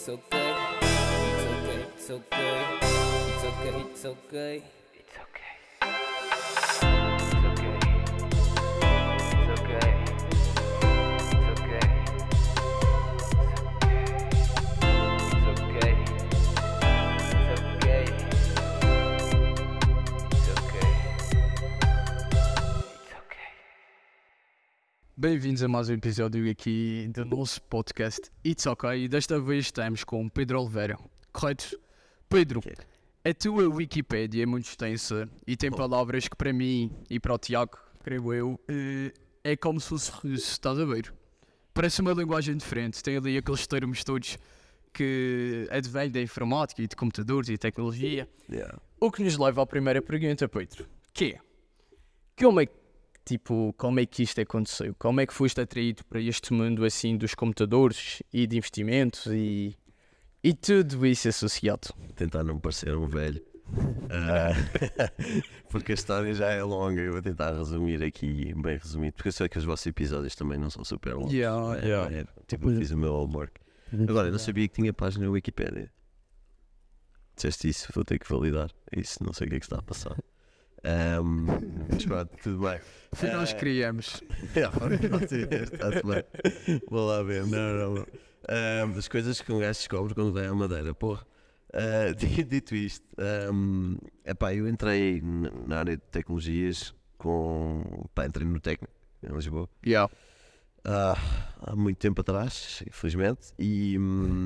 it's okay. It's okay, it's okay. It's okay, it's okay. It's okay. It's okay. It's okay. It's okay. It's okay. It's okay. It's okay. It's okay. Bem-vindos a mais um episódio aqui do nosso podcast It's Okay, e desta vez estamos com Pedro Oliveira, correto? Pedro, a tua Wikipédia é muito extensa e tem palavras que para mim e para o Tiago, creio eu, é como se fosse russo, estás a ver? Parece uma linguagem diferente, tem ali aqueles termos todos que advêm da informática e de computadores e tecnologia. O que nos leva à primeira pergunta, Pedro, que é, como é que isto aconteceu? Como é que foste atraído para este mundo assim dos computadores e de investimentos e tudo isso associado? Tentar não parecer um velho, porque a história já é longa. Eu vou tentar resumir aqui, bem resumido, porque eu sei que os vossos episódios também não são super longos. Tipo, eu fiz o meu homework. Agora, eu não sabia que tinha página na Wikipédia. Disseste isso, vou ter que validar. Isso, não sei o que é que está a passar. Mas pronto, tudo bem. Foi nós que criamos. Está-se bem. Vou lá ver. Não. As coisas que um gajo descobre quando vai à Madeira, porra. Dito isto, eu entrei na área de tecnologias entrei no técnico em Lisboa há muito tempo atrás, infelizmente, e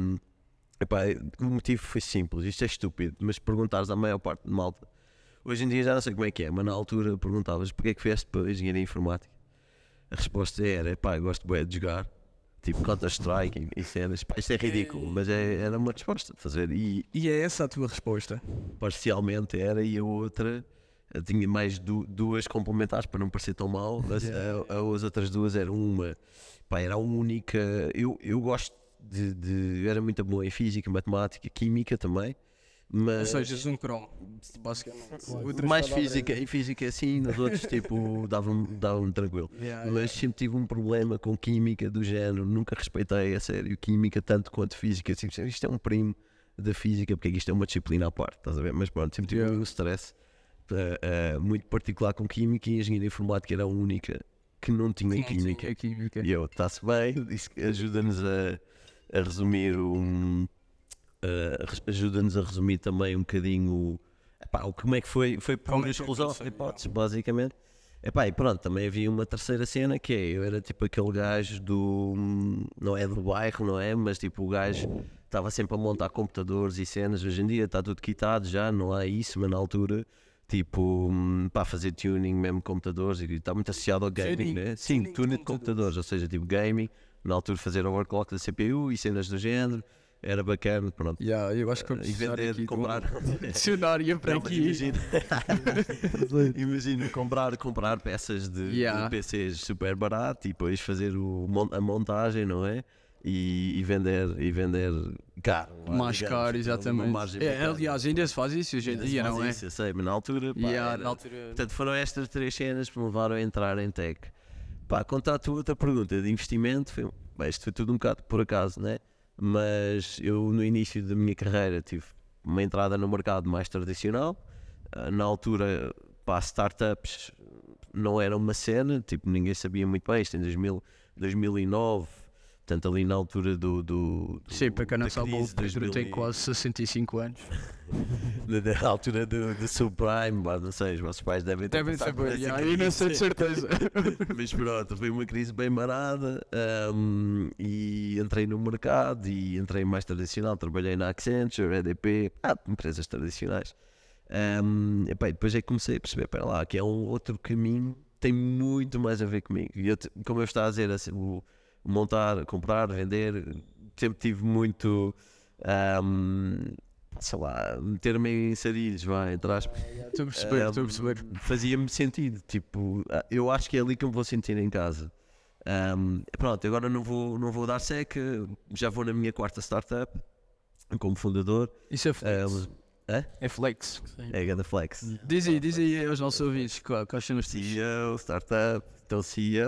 o motivo foi simples. Isto é estúpido, mas perguntares à maior parte de malta, hoje em dia já não sei como é que é, mas na altura perguntavas porque é que vieste para a engenharia informática. A resposta era, eu gosto bem de jogar, tipo Counter-Strike e cenas. Isto é ridículo, mas era uma resposta de fazer. E é essa a tua resposta? Parcialmente era, e a outra, eu tinha mais duas complementares para não parecer tão mal. As outras duas eram era a única. Eu gosto eu era muito bom em física, matemática, química também. Mas, ou seja, um cromo, basicamente. Mais física, em física assim, nos outros tipo dava-me tranquilo. Mas sempre tive um problema com química do género, nunca respeitei a sério química tanto quanto física. Assim, isto é um primo da física, porque isto é uma disciplina à parte, estás a ver? Mas pronto, sempre tive um stress muito particular com química, e a engenharia informática era a única que não tinha química. E eu, está-se bem, ajuda-nos a resumir ajuda-nos a resumir também um bocadinho como é que foi por exclusão, hipótese, basicamente. E pronto, também havia uma terceira cena que eu era tipo aquele gajo não é do bairro, não é? Mas tipo o gajo estava sempre a montar computadores e cenas. Hoje em dia está tudo quitado, já não há isso, mas na altura tipo para fazer tuning mesmo computadores, e está muito associado ao gaming, né? Sim, tuning de computadores, ou seja, tipo gaming, na altura fazer overclock da CPU e cenas do género. Era bacana, pronto. Eu acho que vou precisar aqui comprar dicionário para aqui. Imagina comprar peças de PCs super barato e depois fazer a montagem, não é? E vender caro. Mais caro, exatamente. Aliás, ainda se faz isso hoje em dia, não é? Isso, eu sei, mas na altura, portanto foram estas três cenas que me levaram a entrar em tech. Quanto à tua outra pergunta de investimento, isto foi tudo um bocado por acaso, não é? Mas eu no início da minha carreira tive uma entrada no mercado mais tradicional. Na altura, startups não era uma cena, tipo, ninguém sabia muito bem. Isto em 2009, portanto ali na altura Sim, para quem não sabe, o Pedro tem quase 65 anos. Na altura do subprime, não sei, os vossos pais devem saber, eu não sei de certeza. Mas pronto, foi uma crise bem marada, e entrei no mercado e entrei mais tradicional, trabalhei na Accenture, EDP, empresas tradicionais. Depois é que comecei a perceber, que é um outro caminho, tem muito mais a ver comigo. E como eu estava a dizer, assim, montar, comprar, vender, sempre tive muito, meter-me em sarilhos, entre aspas. Estou a perceber. Fazia-me sentido, tipo, eu acho que é ali que eu me vou sentir em casa. Pronto, agora não vou dar seca, já vou na minha quarta startup, como fundador. Isso é flex. É flex. É cada flex. Diz aí aos nossos ouvintes quais são os CEO, startup, então CEO.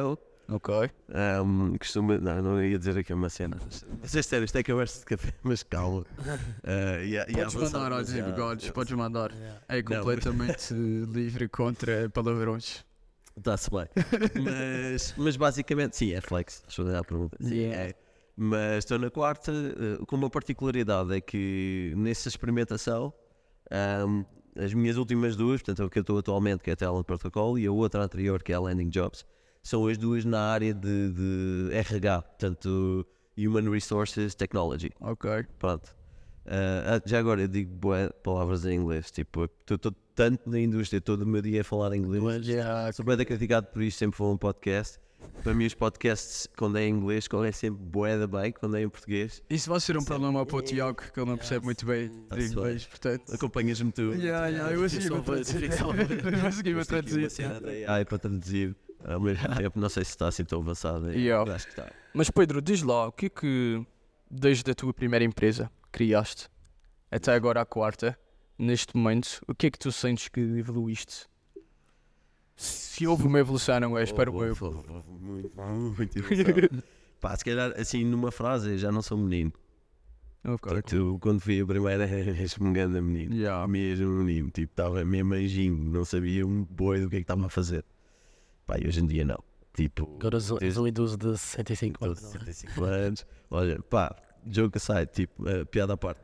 Ok. Não ia dizer aqui uma cena. Mas é sério, isto é conversa de café, mas calma. Podes mandar aos bigodes, podes mandar. É completamente livre contra palavrões. Está-se bem. mas basicamente, sim, é flex. Deixa eu dar a pergunta. Sim, Yeah. é. Mas estou na quarta, com uma particularidade é que nessa experimentação, as minhas últimas duas, portanto, a que eu estou atualmente, que é a Talent Protocol, e a outra anterior, que é a Landing Jobs, são as duas na área de RH, portanto, Human Resources Technology. Ok. Pronto. Já agora eu digo bué palavras em inglês, tipo, estou tanto na indústria, todo o meu dia a falar inglês. Sou bué da criticado por isso, sempre vou a um podcast. Para mim os podcasts, quando é em inglês, correm sempre bué da bem, quando é em português. Isso vai ser um problema para o Tiago, que ele não percebe muito bem de inglês, portanto... Acompanhas-me tu. Eu assegui a traduzir. Eu assegui a traduzir. Uma cena da AI para traduzir ao mesmo tempo, não sei se está assim tão avançado. Yeah. Acho que está. Mas Pedro, diz lá, o que é que, desde a tua primeira empresa, criaste, até agora à quarta, neste momento, o que é que tu sentes que evoluíste? Se houve uma evolução, não é? Espero eu. Muito evolução. Pá, se calhar assim numa frase, eu já não sou menino. Ok. Tu, quando vi a primeira, és um grande menino. Yeah. Mesmo menino, tipo, estava mesmo anjinho, não sabia um boi do que é que estava a fazer. Pá, e hoje em dia não. Tipo, Agora és um idoso de 65 anos. 65 anos. Olha, pá, joke aside, tipo, piada à parte.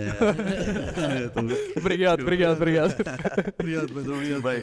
Obrigado. Obrigado, mas obrigado. Bem,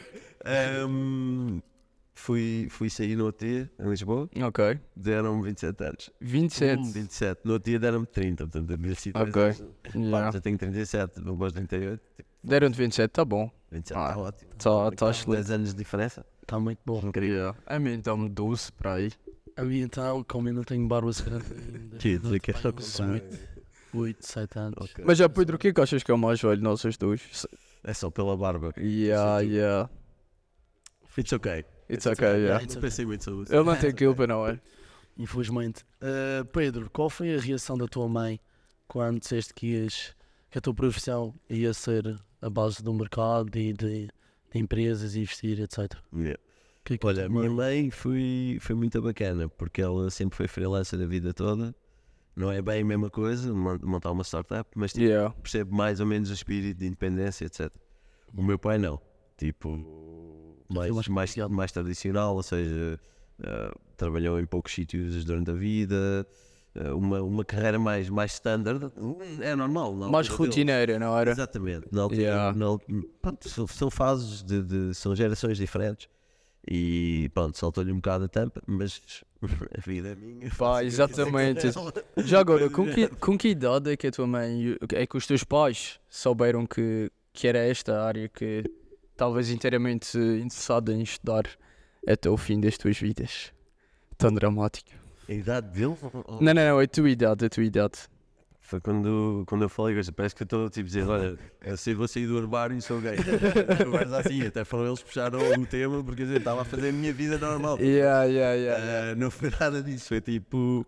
fui sair no outro dia, em Lisboa, Ok. deram-me 27 anos. 27. 27, no outro dia deram-me 30, portanto, eu mereci dois Ok. anos. Pá, Yeah. já tenho 37, vou para os 38, tipo, Deram-te 27, tá bom. 27 Ah, está ótimo. Tá excelente. 10 anos de diferença. Está muito bom. Yeah. A mim então 12 para aí. A mim então, como eu não tenho barba grande ainda. Que dizer que é só tenho 8, 7 anos. Ok. Mas já Pedro, o que é que achas que é o mais velho de nós os dois? É só pela barba. Yeah. It's okay. It's okay, yeah. Não pensei muito sobre isso. Ele não tem culpa, não é? Infelizmente. Pedro, qual foi a reação da tua mãe quando disseste que a tua profissão ia ser a base do mercado e de empresas e investir, etc. Yeah. Que é que Olha, a tua minha mãe foi muito bacana, porque ela sempre foi freelancer a vida toda. Não é bem a mesma coisa, montar uma startup, mas tipo, Yeah. percebe mais ou menos o espírito de independência, etc. O meu pai não. Tipo, mais mais tradicional, ou seja, trabalhou em poucos sítios durante a vida, uma carreira mais standard, é normal. na Mais altura dele. rotineira, não era? Exatamente. Na altura, Yeah. pronto, são fases, são gerações diferentes. E pronto, saltou-lhe um bocado a tampa, mas a vida é minha. Pá, exatamente. Já agora, com que idade é que a tua mãe, é que os teus pais souberam que era esta área que estavas inteiramente interessado em estudar até o fim das tuas vidas? Tão dramático. A idade dele? Não, a tua idade. Foi quando eu falei, parece que eu estou tipo a dizer, olha, vou sair do armário e sou gay. Mas assim, até foram eles que puxaram o tema, porque eu estava a fazer a minha vida normal. Yeah. Não foi nada disso, foi tipo.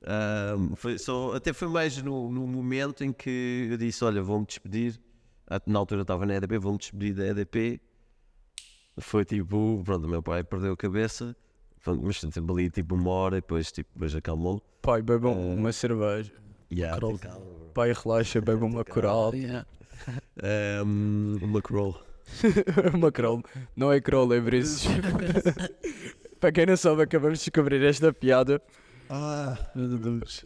Até foi mais no momento em que eu disse: olha, vou-me despedir. Na altura eu estava na EDP, vou-me despedir da EDP. Foi tipo, pronto, o meu pai perdeu a cabeça, mas sempre ali tipo uma hora e depois acalmou. Pai, bebam uma cerveja. Yeah, Croll. Pai, relaxa, bebam uma coral. Yeah. uma crawl. Uma croll. Não é croll, é brizes. Para quem não sabe, acabamos de descobrir esta piada. Meu Deus.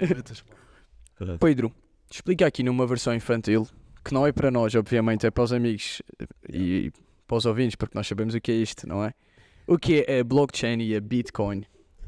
Pedro, explica aqui numa versão infantil, que não é para nós, obviamente, é para os amigos e para os ouvintes, porque nós sabemos o que é isto, não é? O que é a blockchain e a Bitcoin?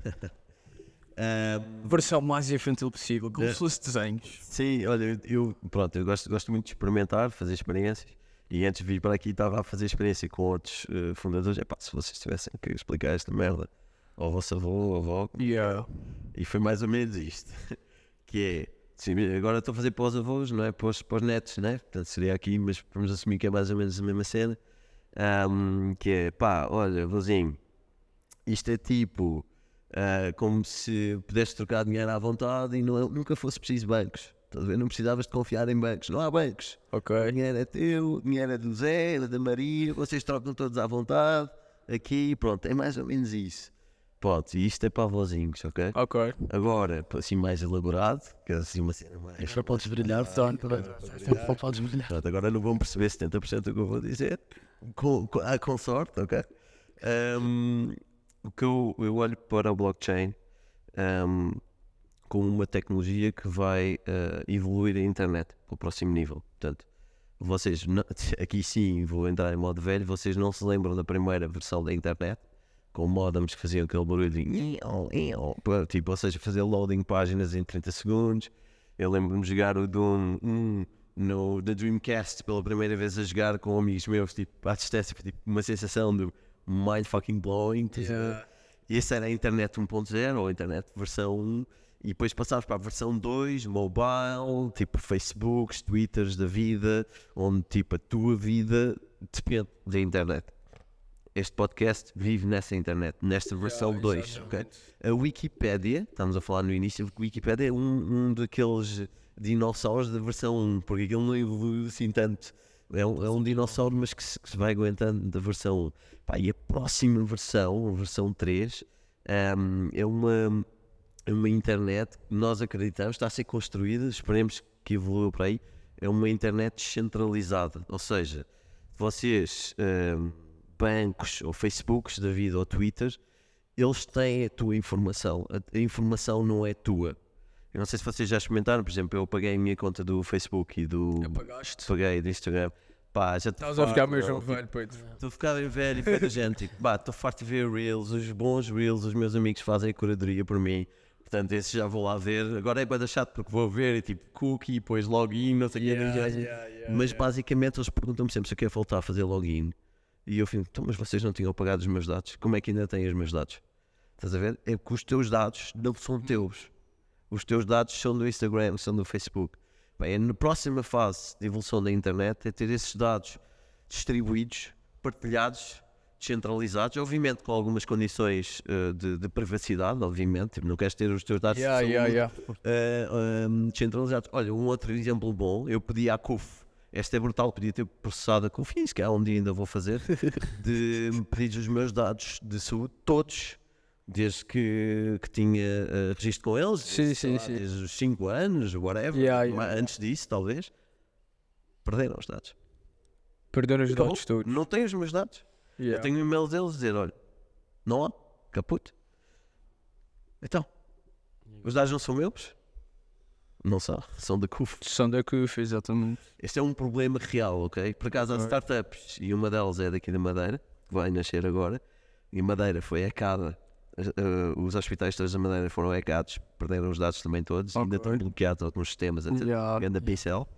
Versão mais infantil possível, como se fosse desenhos. Sim, olha, eu gosto muito de experimentar, fazer experiências. E antes de vir para aqui estava a fazer experiência com outros fundadores. Epá, se vocês tivessem que explicar esta merda ao vosso avô ou avó. Yeah. E foi mais ou menos isto. Que é, sim, agora estou a fazer para os avós, não é? Para os netos, né? Portanto seria aqui, mas vamos assumir que é mais ou menos a mesma cena. Que é, pá, olha, vozinho, isto é tipo... como se pudesse trocar dinheiro à vontade e nunca fosse preciso bancos. Estás a ver? Não precisavas de confiar em bancos. Não há bancos. Ok. O dinheiro é teu, o dinheiro é do Zé, é da Maria, vocês trocam todos à vontade. Aqui, pronto, é mais ou menos isso. Pronto, e isto é para avózinhos, ok? Ok. Agora, assim mais elaborado, que é assim uma cena mais... Agora podes brilhar, podes brilhar. Pronto, agora não vão perceber 70% do que eu vou dizer, com sorte, ok? O que eu olho para o blockchain como uma tecnologia que vai evoluir a internet para o próximo nível. Portanto, vocês, aqui sim vou entrar em modo velho, vocês não se lembram da primeira versão da internet, com modems que faziam aquele barulho de... Tipo, ou seja, fazer loading páginas em 30 segundos. Eu lembro-me de jogar o Doom no da Dreamcast pela primeira vez a jogar com amigos meus, tipo, à distância, foi tipo uma sensação de mind fucking blowing. E essa era a internet 1.0 ou a internet versão 1. E depois passámos para a versão 2, mobile, tipo Facebooks, Twitters da vida, onde tipo a tua vida depende da internet. Este podcast vive nessa internet, nesta versão 2, ok? A Wikipédia, estamos a falar no início, a Wikipédia é um daqueles dinossauros da versão 1, porque aquilo não evoluiu assim tanto. É um dinossauro, mas que se vai aguentando da versão 1. Pá, e a próxima versão, a versão 3, é uma internet que nós acreditamos está a ser construída, esperemos que evolua para aí, é uma internet descentralizada, ou seja, vocês... bancos ou Facebooks da vida ou Twitters, eles têm a tua informação, a informação não é tua. Eu não sei se vocês já experimentaram, por exemplo, eu paguei a minha conta do Facebook e do... Paguei do Instagram. Pá, já Estás a ficar mesmo velho, Pedro. Estou a ficar bem velho e feito gente, tipo, estou farto de ver Reels, os bons Reels, os meus amigos fazem a curadoria por mim. Portanto, esse já vou lá ver. Agora é bem chato porque vou ver e tipo cookie, depois login, não sei o que. Mas basicamente eles perguntam-me sempre se eu quero voltar a fazer login. E eu fico, então, mas vocês não tinham pagado os meus dados? Como é que ainda têm os meus dados? Estás a ver? É porque os teus dados não são teus. Os teus dados são do Instagram, são do Facebook. Bem, na próxima fase de evolução da internet é ter esses dados distribuídos, partilhados, descentralizados, obviamente com algumas condições de privacidade, obviamente. Tipo, não queres ter os teus dados descentralizados. Olha, um outro exemplo bom, eu pedi à CUF. Esta é brutal, podia ter processado a Confins, que um dia ainda vou fazer, de me pedir os meus dados de saúde, todos, desde que tinha registro com eles, desde os 5 anos, whatever, antes disso, talvez, perderam os dados. Perderam os dados todos. Não têm os meus dados. Eu tenho um e-mail deles a dizer, olha, não há, caput. Então, os dados não são meus? Não são da CUF. São da CUF, exatamente. Este é um problema real, ok? Por acaso há startups, e uma delas é daqui da Madeira, que vai nascer agora, e Madeira foi hackada, os hospitais todos da Madeira foram hackados, perderam os dados também todos, ainda estão bloqueados alguns sistemas, grande pincel.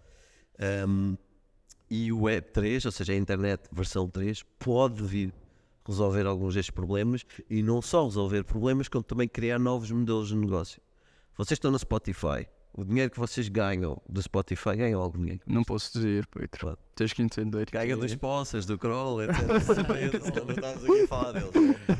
E o Web3, ou seja, a internet versão 3, pode vir resolver alguns destes problemas, e não só resolver problemas, como também criar novos modelos de negócio. Vocês estão no Spotify. O dinheiro que vocês ganham do Spotify, ganham algum dinheiro? Não posso dizer, Pedro. Claro. Tens que entender. Ganham dos sponsors, do Kroll, etc. Não estamos aqui a falar deles.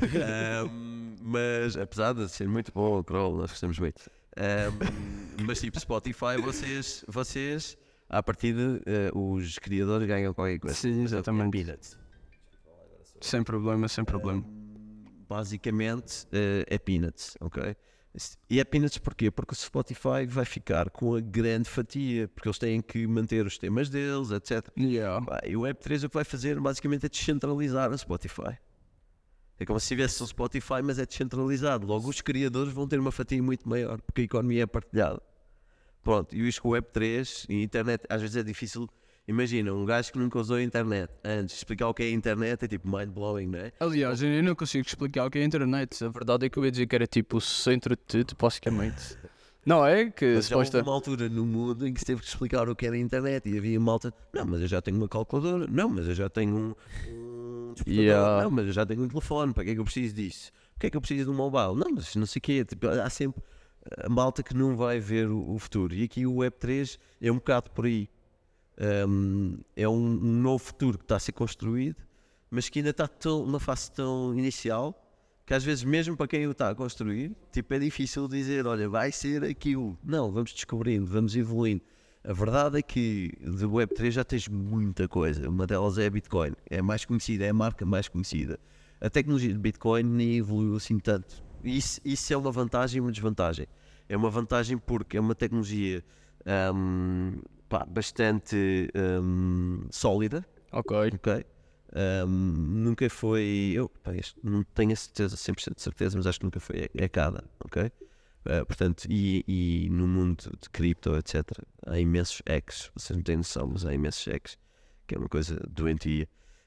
Mas, apesar de ser muito bom o Kroll, nós gostamos muito. Mas tipo, Spotify, vocês à partida, os criadores ganham qualquer coisa. Sim, exatamente. Peanuts. Sem problema, sem problema. Basicamente, é peanuts, ok? E é peanuts porquê? Porque o Spotify vai ficar com a grande fatia, porque eles têm que manter os temas deles, etc. E o Web3 o que vai fazer basicamente é descentralizar o Spotify. É como se tivesse um Spotify, mas é descentralizado. Logo os criadores vão ter uma fatia muito maior, porque a economia é partilhada. Pronto, e isto com o Web3 e a internet às vezes é difícil. Imagina, um gajo que nunca usou a internet antes, explicar o que é a internet é tipo mind-blowing, não é? Aliás, eu não consigo explicar o que é a internet. A verdade é que eu ia dizer que era tipo o centro de tudo, basicamente. Não é? Que mas já houve uma altura no mundo em que se teve que explicar o que era a internet e havia malta, não, mas eu já tenho uma calculadora, não, mas eu já tenho um despertador, não, mas eu já tenho um telefone, para que é que eu preciso disso? Para que é que eu preciso de um mobile? Não, mas não sei o quê, tipo, há sempre a malta que não vai ver o futuro. E aqui o Web3 é um bocado por aí. É um novo futuro que está a ser construído, mas que ainda está numa fase tão inicial que às vezes mesmo para quem o está a construir, tipo, é difícil dizer, olha, vai ser aquilo. Não, vamos descobrindo, vamos evoluindo. A verdade é que de Web3 já tens muita coisa. Uma delas é a Bitcoin, é a mais conhecida, é a marca mais conhecida. A tecnologia de Bitcoin nem evoluiu assim tanto isso é uma vantagem e uma desvantagem. É uma vantagem porque é uma tecnologia bastante sólida, Ok. ok? Nunca foi, não tenho a certeza, 100% de certeza, mas acho que nunca foi hackada, ok? Portanto, e no mundo de cripto, etc., há imensos hacks, vocês não têm noção, mas há imensos hacks, que é uma coisa doentia.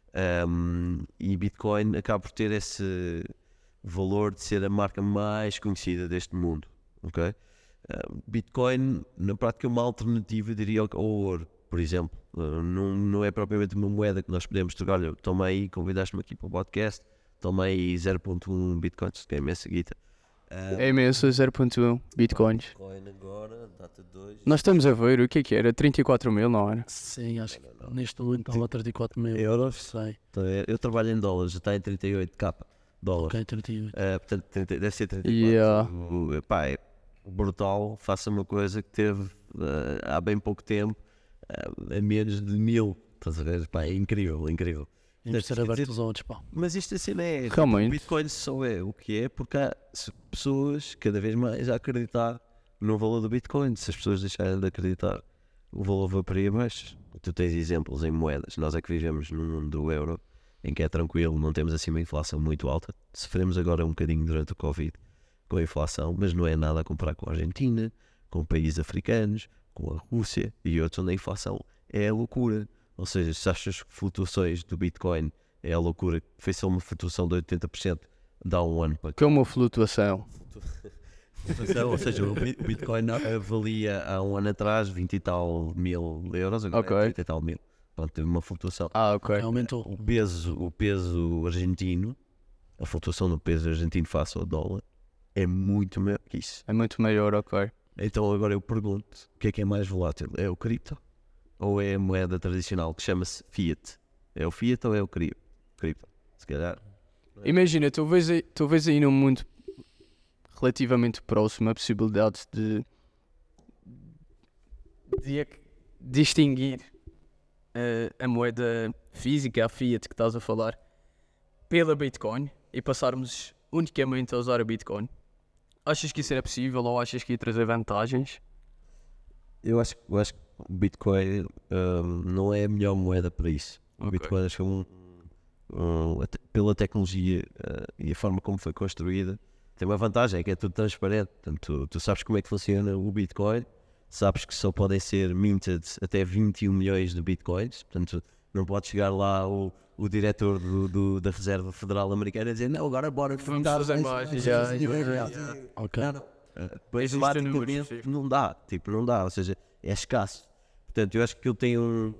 E Bitcoin acaba por ter esse valor de ser a marca mais conhecida deste mundo, ok? Bitcoin, na prática, é uma alternativa, diria, ao ouro, por exemplo. Não é propriamente uma moeda que nós podemos trocar. Olha, toma aí, convidaste-me aqui para o podcast, toma aí 0.1 Bitcoins, que é imensa guita. É imenso, 0.1 Bitcoins. Bitcoin agora, data 2. Nós estamos a ver, o que era? 34 mil, não era? Sim, acho que neste momento estava a 34 mil. Euros? Sei. Então, eu trabalho em dólares, já está em 38k dólares. Ok, 38. Portanto, deve ser 34. Yeah. É brutal. Faça uma coisa que teve há bem pouco tempo a menos de 1000. Estás a ver? Pá, é incrível, incrível. Temos de ser Quer dizer, abertos aos outros, pá. Mas isto assim não é. Realmente. O Bitcoin só é o que é porque há pessoas cada vez mais a acreditar no valor do Bitcoin. Se as pessoas deixarem de acreditar, o valor vai para aí abaixo. Tu tens exemplos em moedas. Nós é que vivemos num mundo do euro em que é tranquilo, não temos assim uma inflação muito alta. Sofremos agora um bocadinho durante o Covid com a inflação, mas não é nada a comparar com a Argentina, com países africanos, com a Rússia e outros onde a inflação é a loucura. Ou seja, se achas que flutuações do Bitcoin é a loucura, fez só uma flutuação de 80%, dá um ano para Que é uma flutuação. ou seja, o Bitcoin valia há um ano atrás 20 e tal mil euros, agora Ok. é 30 e tal mil. Pronto, teve uma flutuação. Ok. Aumentou. O peso argentino, a flutuação do peso argentino face ao dólar, é muito maior que isso. É muito maior, ok. Então agora eu pergunto, o que é mais volátil? É o cripto ou é a moeda tradicional que chama-se fiat? É o fiat ou é o cripto? Se calhar. Imagina, tu vês aí num mundo relativamente próximo a possibilidade de distinguir a moeda física, a fiat que estás a falar, pela Bitcoin e passarmos unicamente a usar a Bitcoin. Achas que isso era possível ou achas que ia trazer vantagens? Eu acho que o Bitcoin não é a melhor moeda para isso. O Ok. Bitcoin acho que é pela tecnologia e a forma como foi construída, tem uma vantagem, é que é tudo transparente. Portanto, tu sabes como é que funciona o Bitcoin, sabes que só podem ser minted até 21 milhões de Bitcoins, portanto não pode chegar lá o diretor da Reserva Federal Americana a dizer não, agora bora Vamos fazer mais. Já. Ok. Pois Existe um número automaticamente específico. não dá, ou seja, é escasso. Portanto, eu acho que ele tem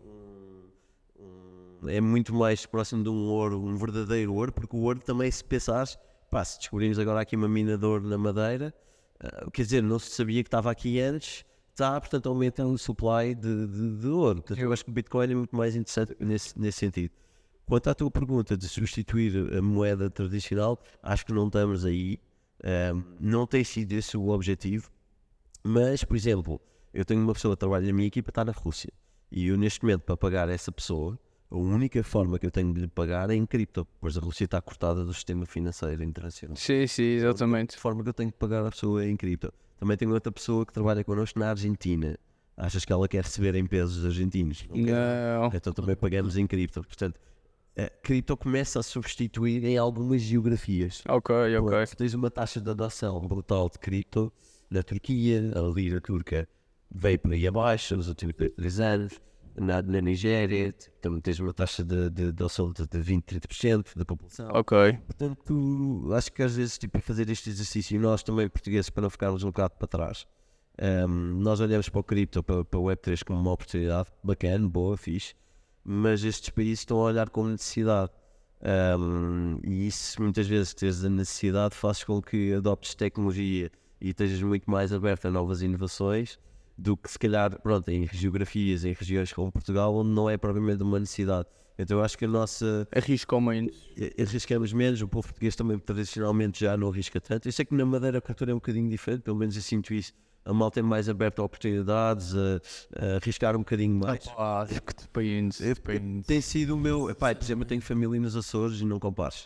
é muito mais próximo de um ouro, um verdadeiro ouro, porque o ouro também, se pensares, se descobrimos agora aqui uma mina de ouro na Madeira, quer dizer, não se sabia que estava aqui antes, portanto aumenta o supply de ouro. Portanto, eu acho que o Bitcoin é muito mais interessante nesse sentido. Quanto à tua pergunta de substituir a moeda tradicional, acho que não estamos aí, não tem sido esse o objetivo, mas, por exemplo, eu tenho uma pessoa que trabalha na minha equipa, está na Rússia, e eu neste momento, para pagar essa pessoa, a única forma que eu tenho de lhe pagar é em cripto, pois a Rússia está cortada do sistema financeiro internacional. Sim, exatamente. A forma que eu tenho de pagar a pessoa é em cripto. Também tenho outra pessoa que trabalha connosco na Argentina. Achas que ela quer receber em pesos argentinos? Não quer. Não. Então também pagamos em cripto. Portanto, a cripto começa a substituir em algumas geografias. Ok. Tu tens uma taxa de adoção brutal de cripto na Turquia, a lira turca veio para aí abaixo nos últimos 3 anos. Na Nigéria também tens uma taxa de adoção de 20-30% da população. Ok. Portanto, acho que às vezes fazer este exercício, e nós também portugueses, para não ficarmos um bocado para trás, nós olhamos para o cripto, para o Web3 como uma oportunidade bacana, boa, fixe, mas estes países estão a olhar como necessidade. E isso, muitas vezes, teres a necessidade faz com que adoptes tecnologia e estejas muito mais aberto a novas inovações do que, se calhar, pronto, em geografias, em regiões como Portugal, onde não é propriamente uma necessidade. Então eu acho que a nossa... Arriscam menos. Arriscamos menos, o povo português também tradicionalmente já não arrisca tanto. Eu sei que na Madeira a cultura é um bocadinho diferente, pelo menos eu sinto isso. A malta é mais aberta a oportunidades, a arriscar um bocadinho mais. Que depende. Tem sido o meu... por exemplo, eu tenho família nos Açores e não compares.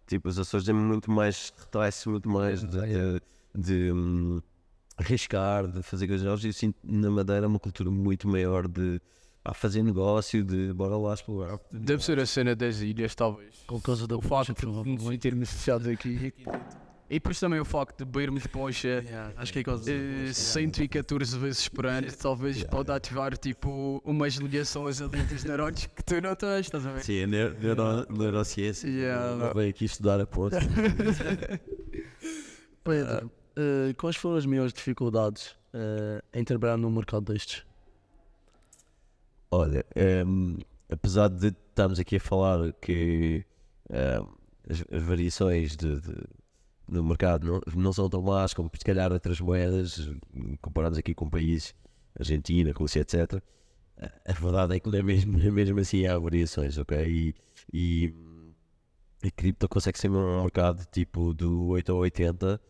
Tipo, os Açores têm muito mais retalhos, muito mais de arriscar, de fazer coisas novas. E eu sinto na Madeira uma cultura muito maior de fazer negócio, de bora lá explorar. Deve ser a cena das ilhas, talvez. Com causa da O facto poncha, de nos sentirmos fechados aqui. E depois também o facto de bebermos poncha acho que é causa 114 vezes por ano, talvez pode ativar tipo umas ligações ali dos neurónios que tu não tens, estás a ver? Sim, neurociência. Yeah. Veio aqui estudar a ponte. Pedro, quais foram as maiores dificuldades em trabalhar num mercado destes? Olha, apesar de estarmos aqui a falar que as variações no mercado não são tão más como se calhar outras moedas, comparados aqui com países, Argentina, Rússia, etc. A verdade é que mesmo assim há variações, ok? E a cripto consegue ser um mercado tipo do 8 a 80,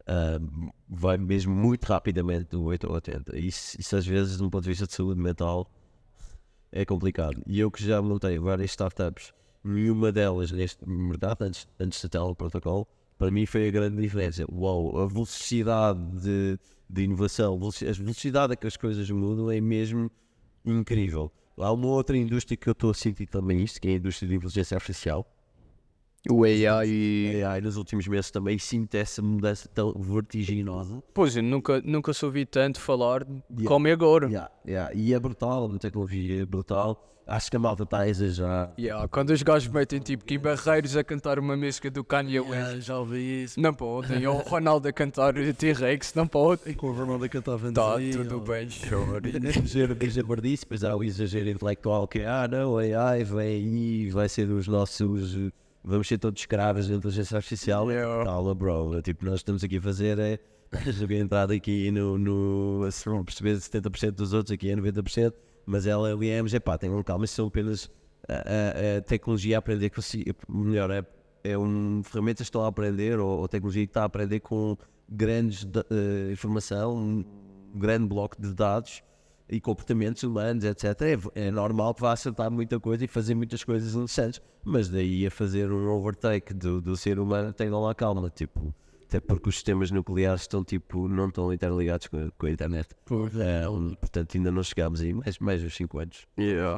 vai mesmo muito rapidamente do 8 a 80. Isso às vezes, de um ponto de vista de saúde mental, é complicado. E eu que já montei várias startups, nenhuma delas neste mercado, antes de ter o protocolo, para mim foi a grande diferença. Uau, a velocidade de inovação, a velocidade a que as coisas mudam é mesmo incrível. Há uma outra indústria que eu estou a sentir também isto, que é a indústria de inteligência artificial. O AI. AI nos últimos meses também sinto essa mudança tão vertiginosa. Pois, eu nunca se ouvi tanto falar como é agora. E é brutal, a tecnologia é brutal. Acho que a malta está a exagerar. Quando os gajos metem tipo Kim Barreiros a cantar uma música do Kanye West, Já ouvi isso. não podem. Ou o Ronaldo a cantar T-Rex, não podem. E com o Ronaldo a cantar Tá Vendazinho. tudo bem, chore. Exagero disso, depois há o exagero intelectual que não, AI vem aí, vai ser os nossos. Vamos ser todos escravos da inteligência artificial. Calma, bro. Tipo, nós estamos aqui a fazer joguei a entrada aqui assim, perceber 70% dos outros, aqui é 90%, mas LLMs, tenham calma, isso são apenas a tecnologia a aprender, melhor, ferramentas que estão a aprender, ou tecnologia que está a aprender com grandes informação, um grande bloco de dados e comportamentos humanos, etc. É normal que vá acertar muita coisa e fazer muitas coisas interessantes, mas daí a fazer um overtake do ser humano, tenham lá calma, tipo, até porque os sistemas nucleares estão, tipo, não estão interligados com a internet. Portanto, ainda não chegámos aí, mais uns 5 anos.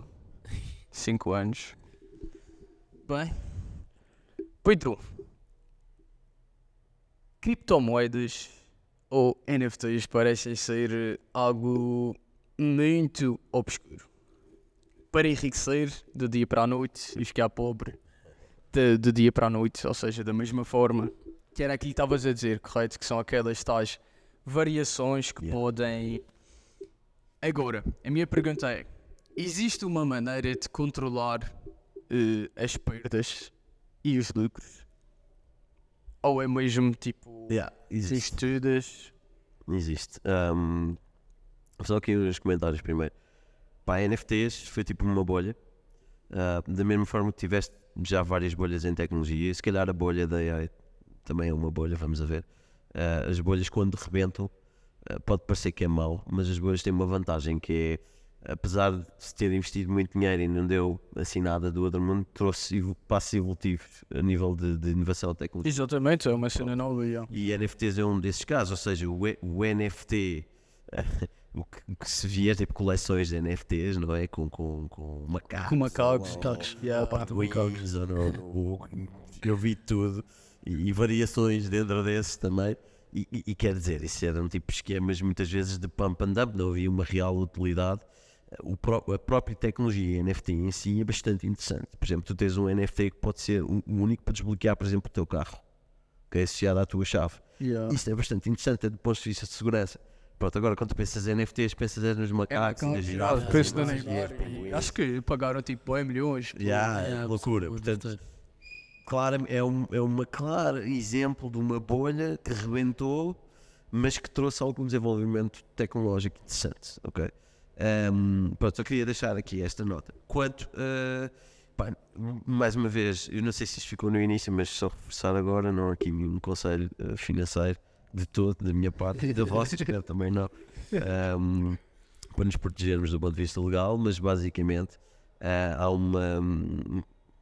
5 anos. Bem. Pedro, criptomoedas ou NFTs parecem ser algo muito obscuro. Para enriquecer do dia para a noite e ficar pobre do dia para a noite, ou seja, da mesma forma. Que era aquilo que estavas a dizer, correto? Que são aquelas tais variações que podem... Agora, a minha pergunta é: existe uma maneira de controlar as perdas e os lucros? Ou é mesmo tipo... Existe. Estudas... Existe. Só aqui nos comentários primeiro. NFTs foi tipo uma bolha. Da mesma forma que tiveste já várias bolhas em tecnologia, se calhar a bolha da AI também é uma bolha, vamos a ver. As bolhas, quando rebentam, pode parecer que é mau, mas as bolhas têm uma vantagem, que é, apesar de se ter investido muito dinheiro e não deu assim nada do outro mundo, trouxe passos evolutivos a nível de inovação tecnológica. Exatamente, é uma cena nova. E NFTs é um desses casos, ou seja, o NFT, o que se via, tipo coleções de NFTs, não é? Com macacos. Com macacos. Eu vi tudo. E variações dentro desses também, e quer dizer, isso eram tipo esquemas muitas vezes de pump and dump, não havia uma real utilidade. A própria tecnologia NFT em si é bastante interessante. Por exemplo, tu tens um NFT que pode ser o único para desbloquear, por exemplo, o teu carro, que é associado à tua chave. Isso é bastante interessante do ponto de vista de segurança. Pronto, agora quando tu pensas em NFTs, pensas nos macacos, nas girafas. Penso na Neymar. Acho que pagaram tipo 1 milhões. Loucura. Portanto, claro, é uma clara exemplo de uma bolha que rebentou, mas que trouxe algum desenvolvimento tecnológico interessante, ok? Pronto, só queria deixar aqui esta nota. Quanto, mais uma vez, eu não sei se isto ficou no início, mas só reforçar agora, não aqui um conselho financeiro de todo, da minha parte, e da vossa, espero também não, para nos protegermos do ponto de vista legal, mas basicamente há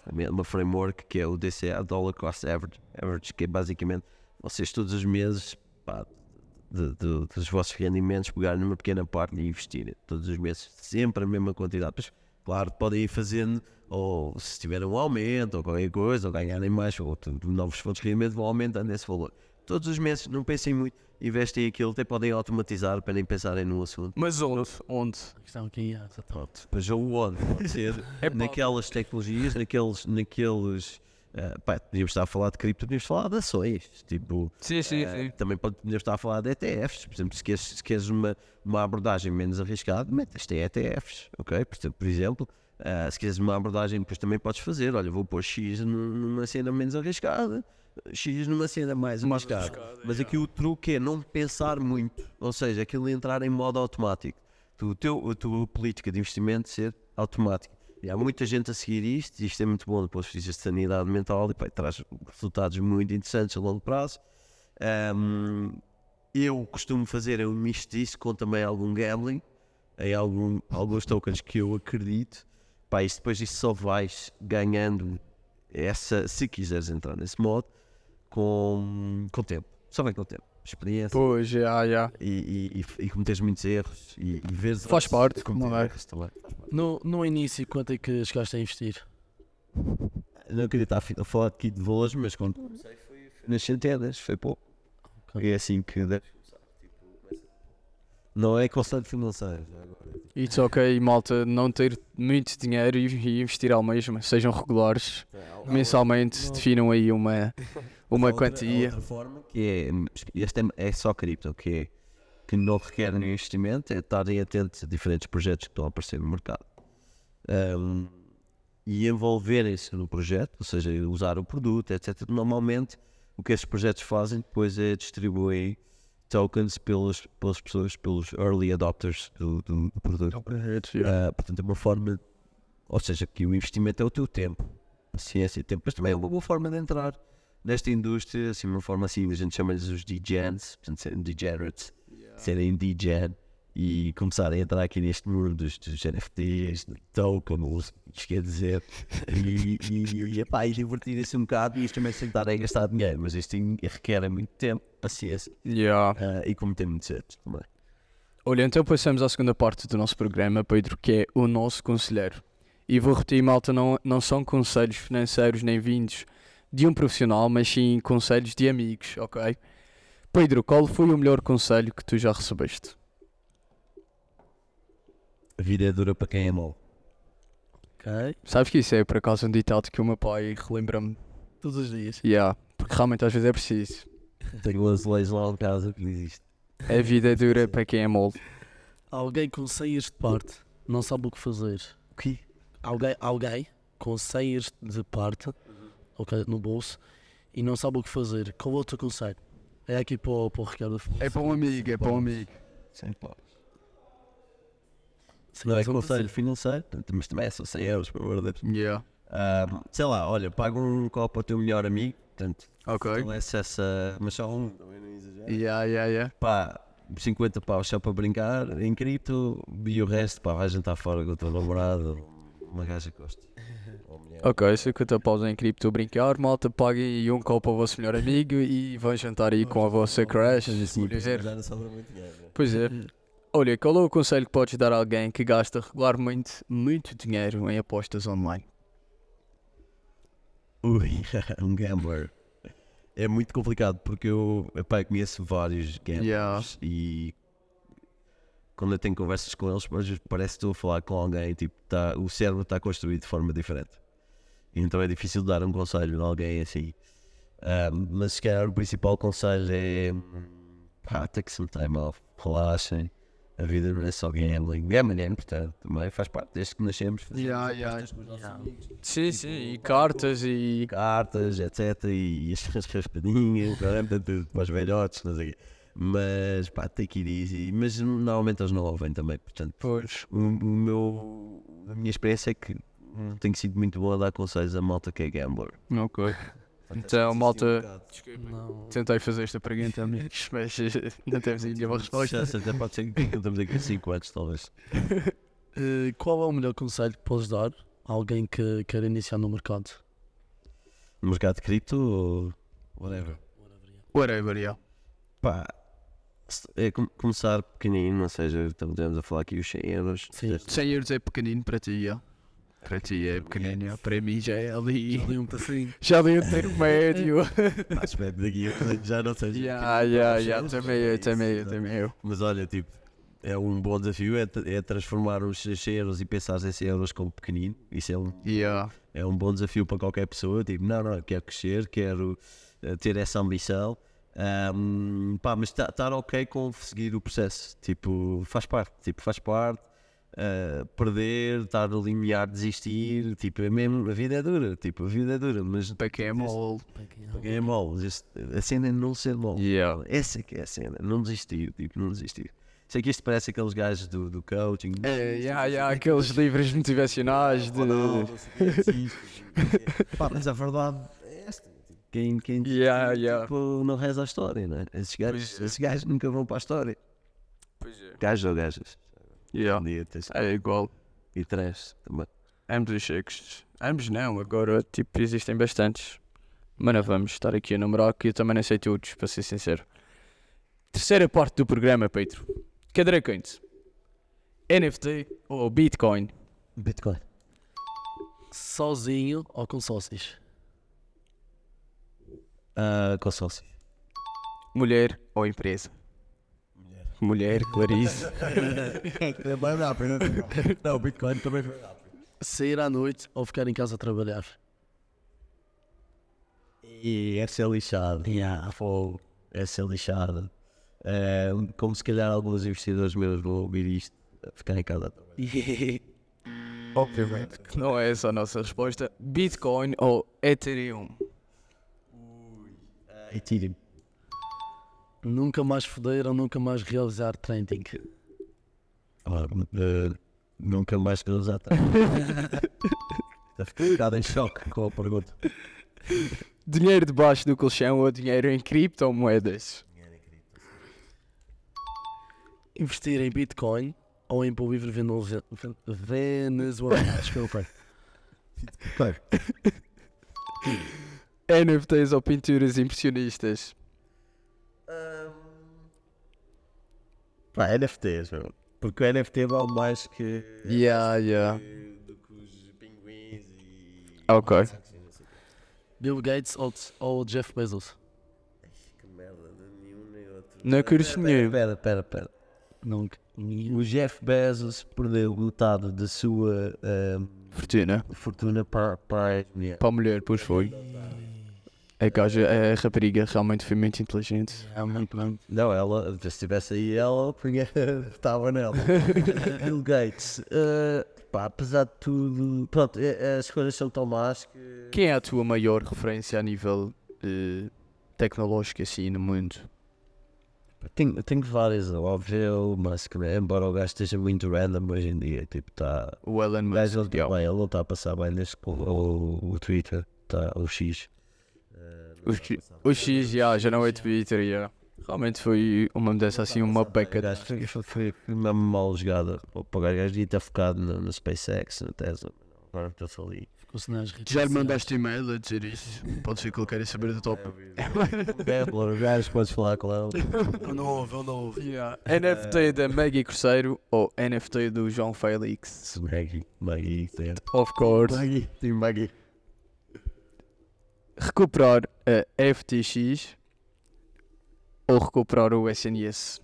uma framework que é o DCA, Dollar Cost Average, que é basicamente vocês todos os meses, pá, dos vossos rendimentos pegarem numa pequena parte e investirem todos os meses, sempre a mesma quantidade. Pois, claro, podem ir fazendo, ou se tiver um aumento ou qualquer coisa, ou ganharem mais, ou novos fontes de rendimento, vão aumentando esse valor. Todos os meses, não pensem muito, investem aquilo, até podem automatizar para nem pensarem no assunto. Mas onde? A questão aqui é exatamente. Mas ou onde? Pode ser naquelas tecnologias, naqueles pá, podíamos estar a falar de cripto, podíamos falar de ações, tipo, Sim. também podíamos estar a falar de ETFs, por exemplo, se queres uma abordagem menos arriscada, metes-te em ETFs, ok? Por exemplo, se quiseres uma abordagem, depois também podes fazer, olha, vou pôr X numa cena menos arriscada, X numa cena mais arriscada, mas aqui o truque é não pensar muito, ou seja, aquilo entrar em modo automático, a tua política de investimento ser automática. E há muita gente a seguir isto é muito bom depois de sanidade mental e pá, traz resultados muito interessantes a longo prazo. Eu costumo fazer um misto disso com também algum gambling, em alguns tokens que eu acredito. Pá, e depois disso só vais ganhando se quiseres entrar nesse modo, com tempo. Só vem com tempo. Experiência. Pois, já. E cometeres muitos erros e veres Faz parte, cometer não é? erros também. No início, quanto é que chegaste a investir? Não queria estar a falar aqui de valores, mas quando comecei foi nas centenas, foi pouco. Ok. É assim que deve começar. Não é conselho financeiro. It's ok, malta, não ter muito dinheiro e investir ao mesmo. Sejam regulares. Mensalmente, definam aí uma quantia. Outra forma que este é só cripto, que não requer nenhum investimento, é estarem atentos a diferentes projetos que estão a aparecer no mercado. E envolverem-se no projeto, ou seja, usar o produto, etc. Normalmente, o que esses projetos fazem depois é distribuir tokens pelas pessoas, pelos early adopters do produto. Portanto, é uma forma, ou seja, que o investimento é o teu tempo, paciência e tempo, mas também é uma boa forma de entrar nesta indústria, assim, uma forma assim, a gente chama-lhes os degens, portanto, serem degenerates, serem degen e começarem a entrar aqui neste mundo dos NFTs, do tokens, quer dizer, e divertirem-se um bocado, e isto também sem estar a gastar dinheiro, mas isto requer muito tempo, paciência e cometer muitos erros também. Olha, então passamos à segunda parte do nosso programa, Pedro, que é o nosso conselheiro. E vou repetir, malta, não são conselhos financeiros nem vindos de um profissional, mas sim conselhos de amigos, ok? Pedro, qual foi o melhor conselho que tu já recebeste? A vida é dura para quem é mau. Ok. Sabes que isso é por acaso um ditado que o meu pai relembra-me? Todos os dias. Porque realmente às vezes é preciso. Tenho umas leis lá em casa que diz isto. A vida é dura para quem é mole. Alguém com 100 anos de parte não sabe o que fazer. O quê? Alguém com 100 anos de parte, ok, no bolso, e não sabe o que fazer. Qual outro conselho? É aqui para o Ricardo. É para um amigo, Sim, claro. Sim, Não é são conselho financeiro, mas também é só 100 euros, por amor de Deus. Sei lá, olha, paga um copo ao teu melhor amigo, portanto, Ok. fortalece essa, mas só um, também não exagero. Yeah. 50 paus só para brincar em cripto e o resto, vai jantar fora com o teu namorado, uma gaja que gosta. Ok, 50 paus em cripto brincar, malta, paguem e um copo ao vosso melhor amigo e vão jantar aí com a vossa crush. Assim, por exemplo. já não sobra muito dinheiro, né? Pois é. Olha, qual é o conselho que podes dar a alguém que gasta regularmente muito dinheiro em apostas online? Ui, um gambler. É muito complicado porque eu conheço vários gamblers e quando eu tenho conversas com eles parece que estou a falar com alguém, tipo, o cérebro está construído de forma diferente. Então é difícil dar um conselho a alguém assim. Mas se calhar o principal conselho é take some time off, relaxem. A vida não é só gambling. Gambling é importante também, faz parte desde que nascemos. Fazemos com os nossos amigos. Sim, e cartas e... Cartas, etc. E as raspadinhas, para os velhotes, não sei o quê. Mas take it easy. Mas normalmente eles não ouvem também, portanto. Pois. A minha experiência é que tenho sido muito bom a dar conselhos a malta que é gambler. Ok. Então, malta, Não. tentei fazer esta pergunta, amigos, mas não temos ainda uma resposta. Até pode ser que estamos aqui há 5 anos, talvez. Qual é o melhor conselho que podes dar alguém que quer iniciar no mercado? No mercado de cripto ou whatever? Whatever, yeah. Pá, é começar pequenino, ou seja, estamos a falar aqui os 100 euros. Sim. 100 euros é pequenino para ti, yeah. Para ti é pequenino, yeah. Para mim já é ali. Ali um passinho. Já dei um termo médio. Pá, espero que daqui a já não seja. Também eu. Mas olha, tipo, é um bom desafio, é transformar os 6 euros e pensar em 100 euros como pequenino. Isso Yeah. é um bom desafio para qualquer pessoa. Tipo, não, quero crescer, quero ter essa ambição. Pá, mas estar ok com seguir o processo. Tipo, faz parte. Perder, estar no limiar, desistir. Tipo, é mesmo, a vida é dura. Mas Para quem é mole. para quem é mole, a cena é não ser mole. Yeah. Essa é que é a cena, não desistir. Sei que isto parece aqueles gajos do coaching. Aqueles livros motivacionais de. Pá, mas a verdade é esta. Quem Yeah. tipo, não reza a história, não é? Esses gajos nunca vão para a história. Pois é. Gajos ou gajas? Yeah. Um dia tens É igual. e trash também. Ambos os cheques. Ambos não, agora tipo existem bastantes. Mas não vamos estar aqui a numerar que eu também não sei todos, para ser sincero. Terceira parte do programa, Pedro. Cadeira quente. NFT ou Bitcoin? Bitcoin. Sozinho ou com sócios? Com sócio. Mulher ou empresa? Mulher, Clarice. É bem rápido. Não, o Bitcoin também foi rápido. Sair à noite ou ficar em casa a trabalhar? E essa é lixada. Fogo. Essa é lixada. Como se calhar alguns investidores meus vão ouvir isto, ficar em casa. Obviamente que não é essa a nossa resposta. Bitcoin ou Ethereum? Ethereum. Nunca mais foder ou nunca mais realizar trading? Nunca mais realizar. Está ficado em choque com a pergunta. Dinheiro debaixo do colchão ou dinheiro em criptomoedas? Investir em Bitcoin ou em bolívar venezuelano? Desculpa. NFTs ou pinturas impressionistas? Pá, NFTs, meu. Porque o NFT vale mais que. Yeah. Do que os pinguins e. Ok. Bill Gates ou Jeff Bezos? Que merda, nenhum nem outro. Não curtes nenhum. Pera. Nunca. O Jeff Bezos perdeu metade da sua Fortuna. fortuna para a mulher. Para a mulher, pois foi. A rapariga realmente foi muito inteligente. É muito bom. Não, ela, se estivesse aí, ela estava nela. Bill Gates, pá, apesar de tudo, pronto, as coisas são tão más que. Quem é a tua maior referência a nível tecnológico assim no mundo? Tenho várias, óbvio, mas que, embora o gajo esteja muito random hoje em dia, tipo, está. O Elon O gajo Musk. ele não está a passar bem neste o Twitter, tá, o X. O X já não é Twitter, yeah. Realmente foi uma mudança assim, uma beca. O gajo foi mesmo mal jogada. O gajo devia estar focado no SpaceX, na Tesla. Agora estou ali. Ficou-se nas redes Já lhe sociais. mandaste e-mail a dizer isso? Pode ser que ele queira saber do top. Gambler, o gajo podes falar com ele. Eu não ouve. Yeah. NFT da Maggie Cruzeiro ou NFT do João Félix? Maggie, certo. Of course. Maggie. Recuperar a FTX ou recuperar o SNS?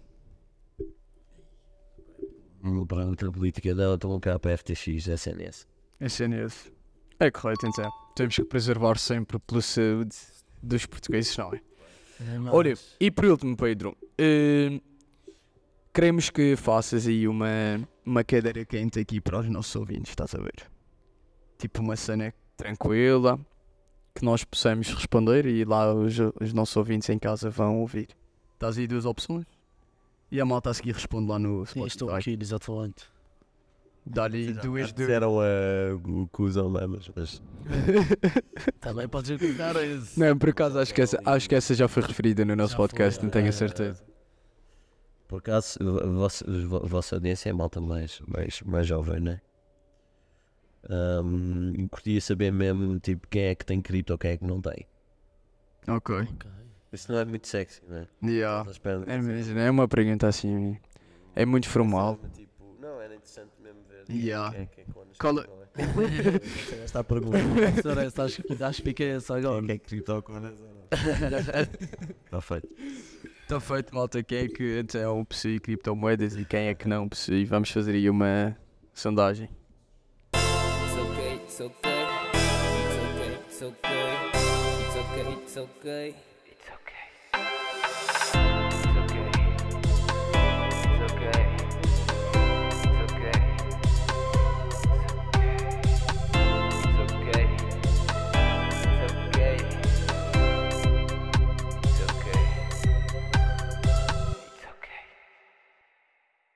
Para outra política, não, estou cá para FTX, SNS. SNS. É correto então. Temos que preservar sempre pela saúde dos portugueses, não é? Olha, e por último, Pedro, queremos que faças aí uma cadeira quente aqui para os nossos ouvintes, estás a ver? Tipo uma cena tranquila, que nós possamos responder e lá os nossos ouvintes em casa vão ouvir. Estás aí duas opções e a malta a seguir responde lá no Sim, estou Spotify. aqui, exatamente. Dá-lhe duas de... Fizeram o cuzão mesmo, mas. Também podes explicar esse. Não, por acaso acho que essa já foi referida no nosso Já podcast, foi, não tenho a certeza. Por acaso, a vossa audiência é malta mais jovem, não é? Curtia saber mesmo tipo, quem é que tem cripto ou quem é que não tem. Ok. Ok. Isso não é muito sexy, não é? Yeah. Estás à espera de- É mesmo, é uma pergunta assim. É muito formal. Tipo, não, era interessante mesmo ver Yeah. quem é que conta. Qual é- Esta é a pergunta. Será essa? Acho que fica essa agora. Quem é que criptoconas ou não? Está feito. Está feito, malta. Quem é que então possui criptomoedas e quem é que não possui? Vamos fazer aí uma sondagem. It's okay, it's okay. It's okay, it's okay. It's okay, it's okay.